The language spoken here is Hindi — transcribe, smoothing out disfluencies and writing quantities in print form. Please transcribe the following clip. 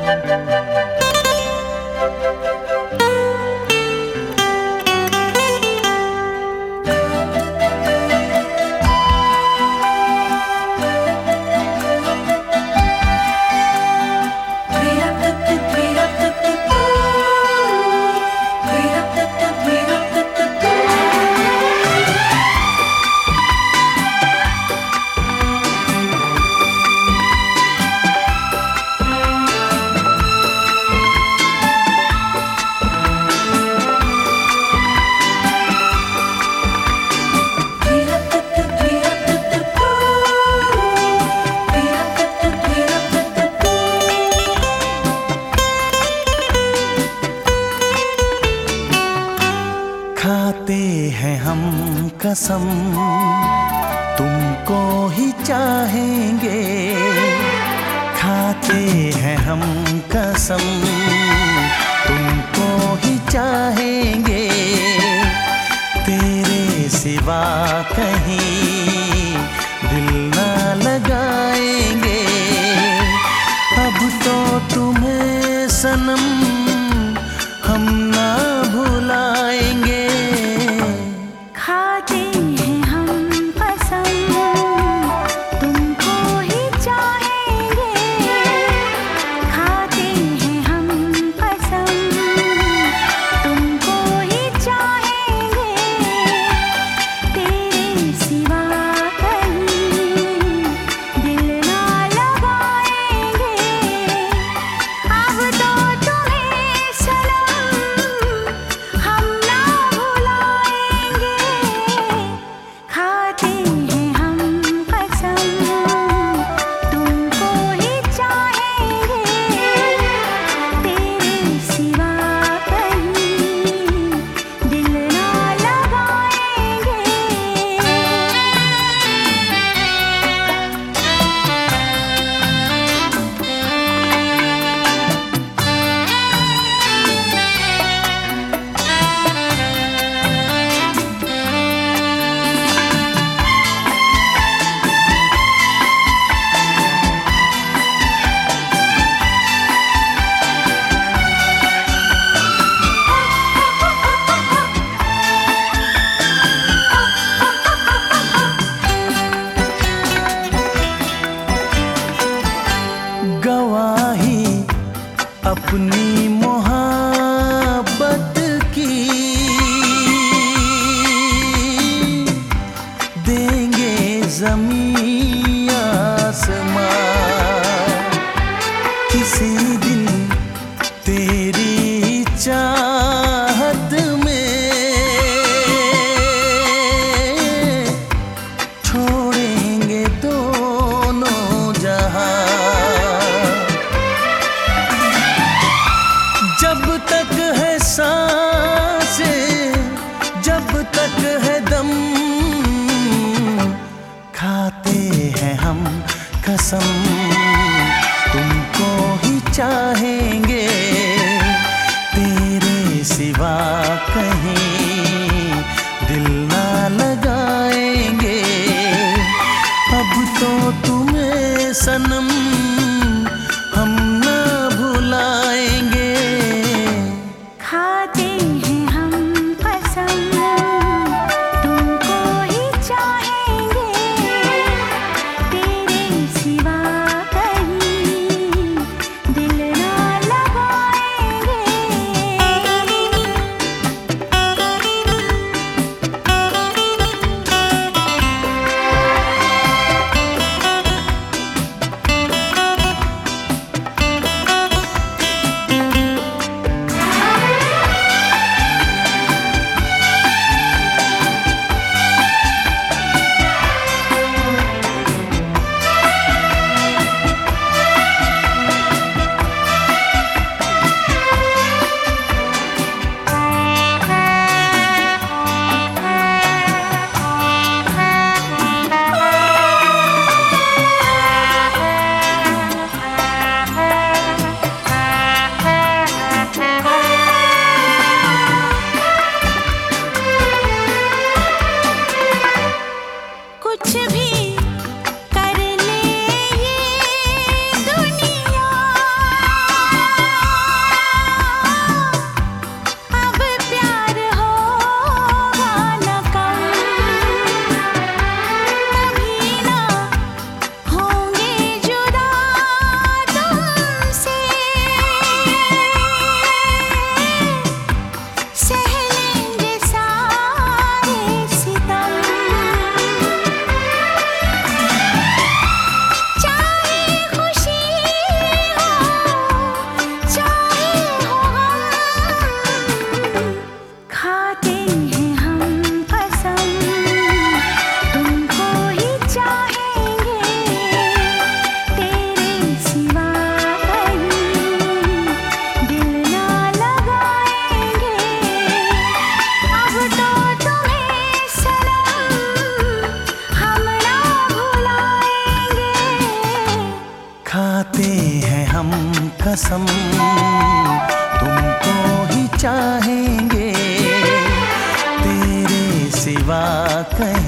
खाते हैं हम कसम तुमको ही चाहेंगे, खाते हैं हम कसम तुमको ही चाहेंगे, तेरे सिवा कहीं दिल ना लगाएंगे। अब तो तुम्हें सनम हम ना भुलाएंगे। खाते हैं हम कसम तुमको ही चाहेंगे, खाते हैं हम कसम तुमको ही चाहेंगे, तेरे सिवा कहीं दिल ना लगाएंगे। अब तो तुम्हें सनम हम ना भुलाएंगे। खाते हैं हम कसम तुमको ही चाहेंगे, तेरे सिवा कहीं दिल ना लगाएंगे। गवाही अपनी मोहब्बत की देंगे ज़मीं आसमां, किसी दिन तेरी चाहत में छोड़ेंगे दोनों जहां। जब तक है सांसें, जब तक है दम, खाते हैं हम कसम तुमको ही चाहेंगे, तेरे सिवा कहीं दिल ना लगाएंगे। अब तो तुम्हें सनम हम ना भुलाएंगे। खाते हैं हम कसम तुमको ही चाहेंगे, तेरे सिवा कहीं दिल ना हम कसम तुमको ही चाहेंगे, तेरे सिवा कहीं